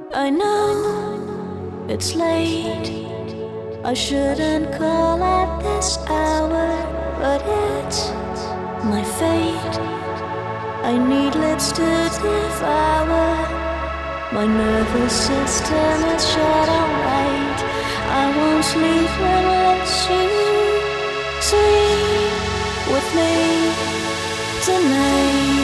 I know it's late. I shouldn't call at this hour, but it's my fate. I need lips to devour. My nervous system is shut on right. I won't sleep unless you sleep with me tonight.